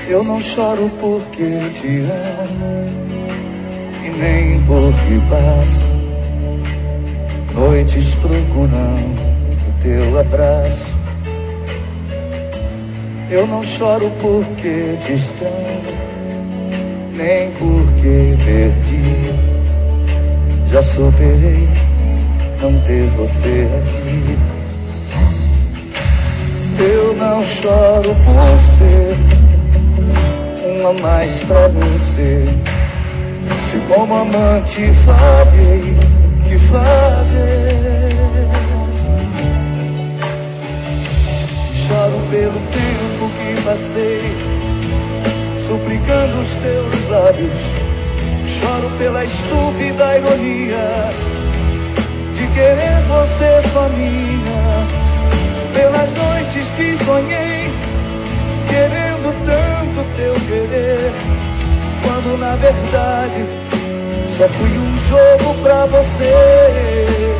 Eu não choro porque te amo e nem porque passo noites procurando o teu abraço. Eu não choro porque te estranho, nem porque perdi. Já superei não ter você aqui. Eu não choro por ser um a mais pra você, se como amante falhei, que fazer? Choro pelo tempo que passei suplicando os teus lábios. Choro pela estúpida ironia de querer você só minha. Pelas noites que sonhei querendo tanto teu querer, quando na verdade só fui um jogo pra você.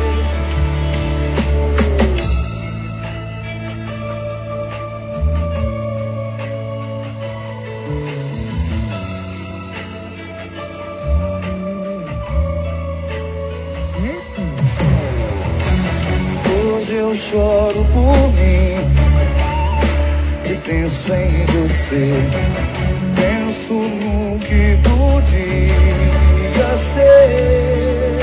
Hoje eu choro por mim e penso em você. Penso no que podia ser.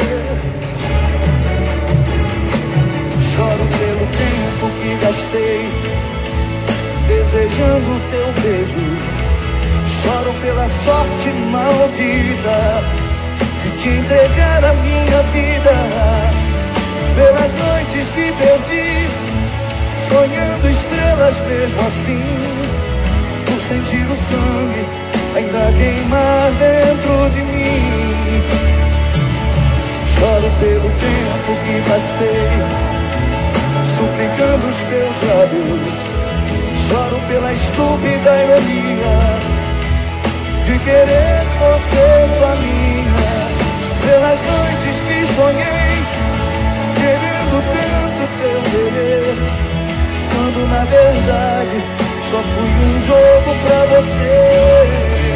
Choro pelo tempo que gastei desejando teu beijo. Choro pela sorte maldita de te entregar a minha vida. Pelas noites que perdi sonhando estrelas mesmo assim, por sentir o sangue ainda queimar dentro de mim. Choro pelo tempo que passei suplicando os teus lábios. Choro pela estúpida ironia de querer você só minha. Pelas noites que sonhei querendo tanto teu querer, quando na verdade só fui um jogo pra você.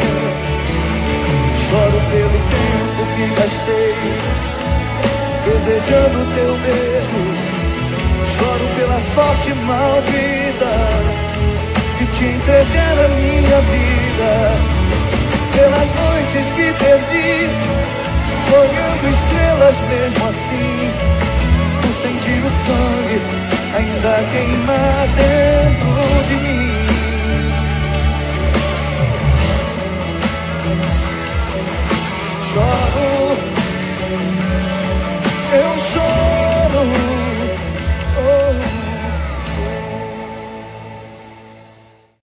Choro pelo tempo que gastei desejando teu beijo. Choro pela sorte maldita de te entregar a minha vida. Pelas noites que perdi sonhando estrelas mesmo assim, por sentir o sangue ainda queimar dentro de mim. Choro, eu choro.